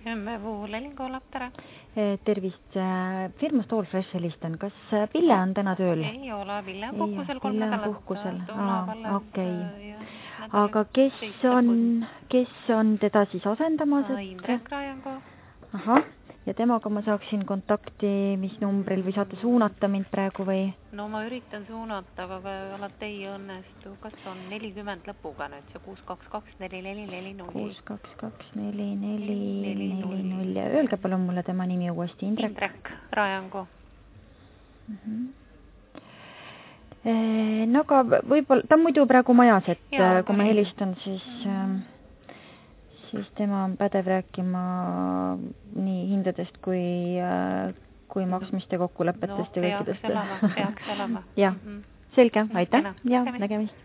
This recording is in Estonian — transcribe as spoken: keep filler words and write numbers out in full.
Jõmme puhul Elin Koolap, tere. Tervist, firmast Allfresh helistan. Kas Pille on täna tööl? Ei ole, Pille on puhkusel kolm Pille on nädalat. puhkusel. Tuleb alles, okei. ja, Aga kes on, kes on teda siis asendamas? et... Indrek Rajango. Ahah, ja temaga ma saaksin kontakti, mis numbril või saate suunata mind praegu või? No ma üritan suunata, aga alati ei õnnestu. Kas on nelikümmend lõpuga nüüd see kuus kaks kaks neli neli neli null? kuus kaks kaks neli neli neli null. Ja öelge palun mulle tema nimi uuesti. Indrek, Indrek Rajango. Mhm. No aga võib-olla, ta on muidu praegu majas, et ja, kui ma helistan, siis, siis tema on pädev rääkima nii hindadest kui, kui maksmiste kokkulepetest no, ja kõikidest. peaks olema, peaks olema. Jah, selge, aitäh ja nägemist.